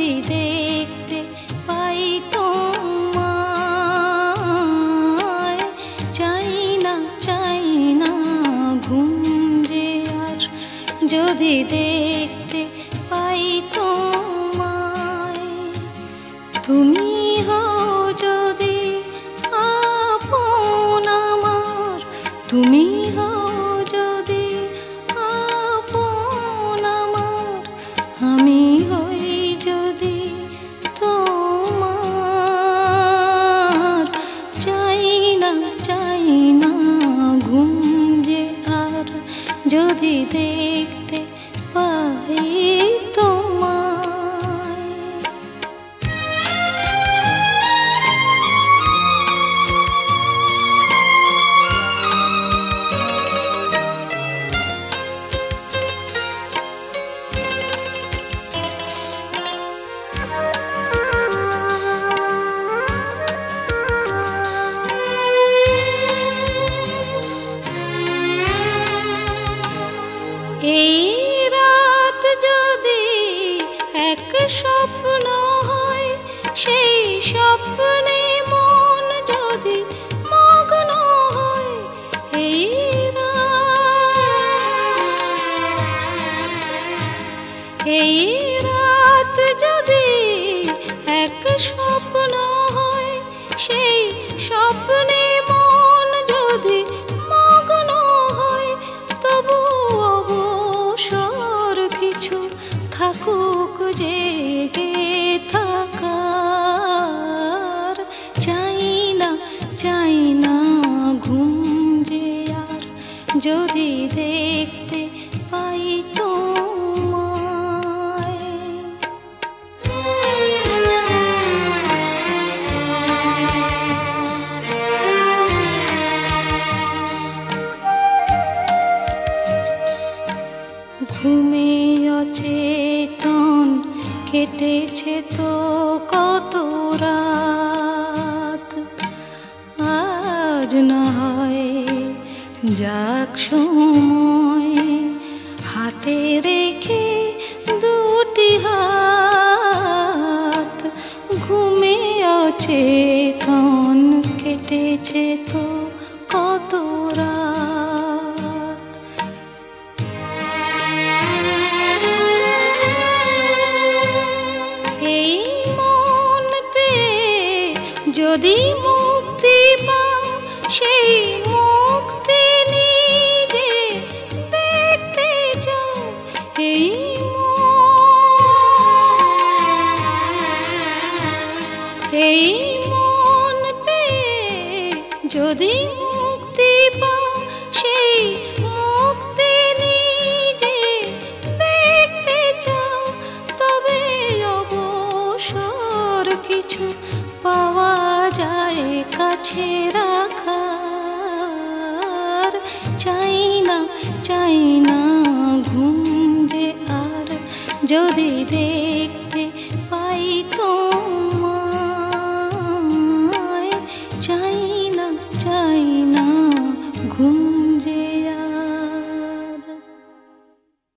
যদি দেখতে পাই তোমায়, চাই না ঘুম যে আর, যদি দেখতে পাই তোমায়। তুমি হও যদি আপন আমার, তুমি হও যদি আপন আমার, আমি হই যদি তোমার। চাই না ঘুম যে আর, যদি দেখতে পাই তোমায়। এই রাত যদি এক স্বপ্ন হয়, সেই স্বপ্নে মন যদি মগ্ন হয়, এই রাত যদি এক স্বপ্ন হয়, সেই স্বপ্নে মন যদি মগ্ন হয়, তবু অবসর কিছু থাকুক জেগে থাকার। চাই না ঘুম যে আর, যদি দেখতে পাই তোমায়। ঘুমে অচেতন কেটেছে তো কত রাত, আজ না হয় যাক সময় হাতে রেখে দুটি হাত। ঘুমে অচেতন কেটেছে তো কত রাত, এই মন পেয়ে যদি মুক্তি পাও, সেই মুক্তি নিজে দেখতে যাও। এই মন পেয়ে যদি মুক্তি পাও, সেই মুক্তি নিজে দেখতে চাও, তবে অবসর কিছু পাওয়া যায় কাছে রাখার। চাই না ঘুম যে আর, যদি দেখতে পাই তোমায়। চাই না ঘুম